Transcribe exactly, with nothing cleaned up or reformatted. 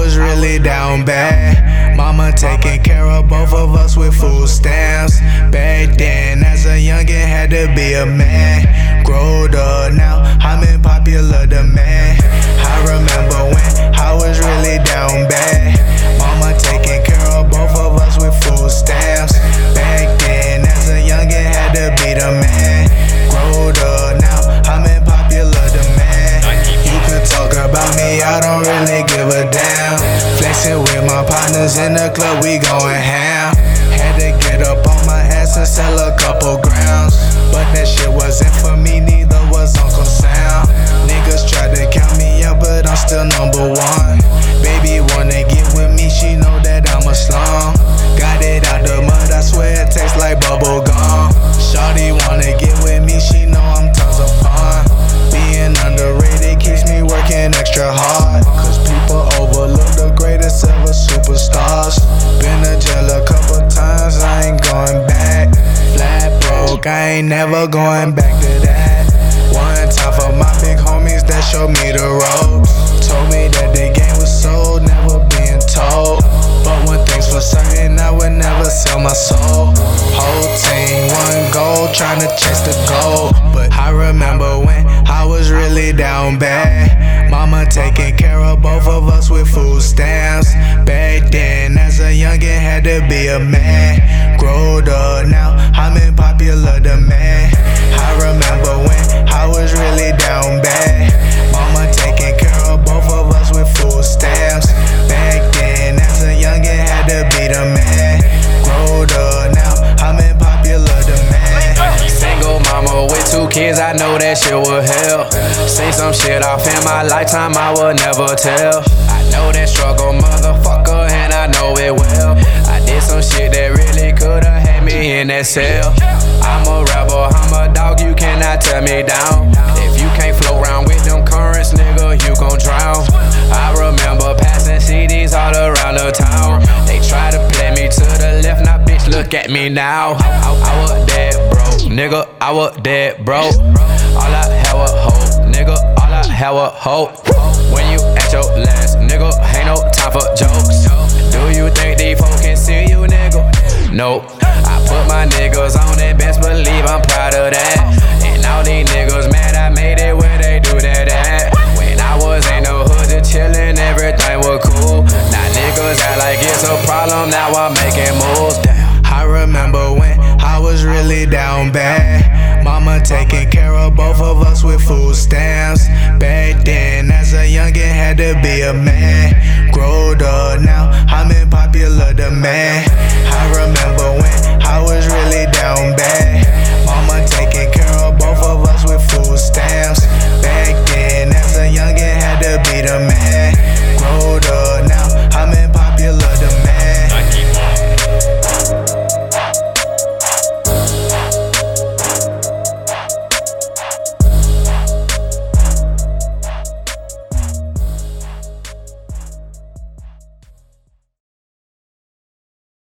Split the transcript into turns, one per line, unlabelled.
was really down bad. Mama taking care of both of us with food stamps. Back then, as a youngin', had to be a man. Growed up now, I'm in popular demand. I remember when I was really down bad. Mama taking care of both of us with food stamps. Back then, as a youngin', had to be the man. Growed up now, I'm in popular demand. You could talk about me, I don't really give a damn. Flexing with my partners in the club, we going ham. Had to get up on my ass and sell a couple grams, but that shit wasn't for me, neither was Uncle Sam. Niggas tried to count me out, but I'm still number one. Baby wanna get with me, she know that I'm a slum. Got it out the mud, I swear it tastes like bubble gum. Shawty wanna get with me, she know I'm tons of fun. Being underrated keeps me working extra hard, cause people overlook the greatest ever superstars. Been to jail a couple times, I ain't going back. Flat broke, I ain't never going back to that. One time for my big homies that showed me the ropes. Told me that the game was sold, never being told. But one thing's for certain, I would never sell my soul. Whole team, one goal, tryna chase the goal. But I remember when I was really down bad. Mama taking care of both of us with food stamps. Back then, as a youngin', had to be a man. Growed up now, I'm in popular demand. I remember when I was really down bad. Mama taking care of both of us with food stamps. Back then, as a youngin', had to be the man. Growed up now, I'm in popular demand.
Single mama with two kids, I know that shit would help. Seen some shit off in my lifetime I would never tell. I know that struggle, motherfucker, and I know it well. I did some shit that really coulda had me in that cell. I'm a rebel, I'm a dog, you cannot tear me down. If you can't float around with them currents, nigga, you gon' drown. I remember passing C Ds all around the town. They try to play me to the left, now bitch, look at me now. I, I was dead broke, nigga, I was dead broke. All I had was hope, nigga, all I had was hope. When you at your last, nigga, ain't no time for jokes. Do you think these folks can see you, nigga? Nope. I put my niggas on it, best believe I'm proud of that. And all these niggas mad I made it where they do that at. When I was in the hood just chillin', everything was cool. Now niggas act like it's a problem, now I'm making moves. Damn.
I remember when I was really down bad. Mama taking care of both of us with food stamps. Back then, as a youngin', had to be a man. Growed up now, I'm in popular demand. I remember